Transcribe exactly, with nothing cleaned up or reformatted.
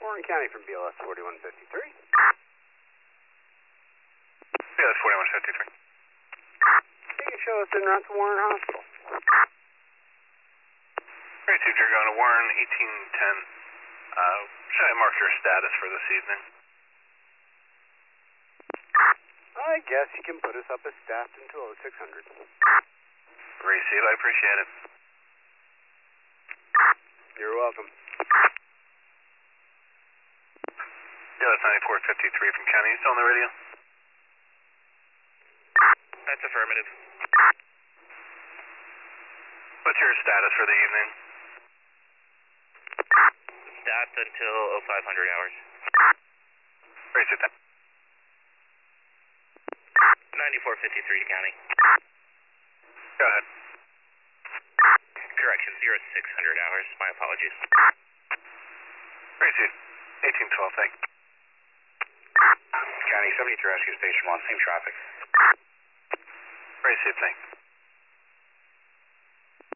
Warren County from B L S forty-one fifty-three. B L S forty-one fifty-three. You can show us en route to Warren Hospital. Great, Chief, you're going to Warren, eighteen ten. Uh, should I mark your status for this evening? I guess you can put us up as staffed until oh six hundred. Receive, I appreciate it. You're welcome. B L S ninety-four fifty-three from County, you still on the radio? That's affirmative. What's your status for the evening? Staffed until oh five hundred hours. Receive that. ninety-four fifty-three to County. Go ahead. Correction, zero six hundred hours. My apologies. Receive. eighteen twelve, thank you. County seventy-three Rescue Station one, same traffic. Receive, thank you.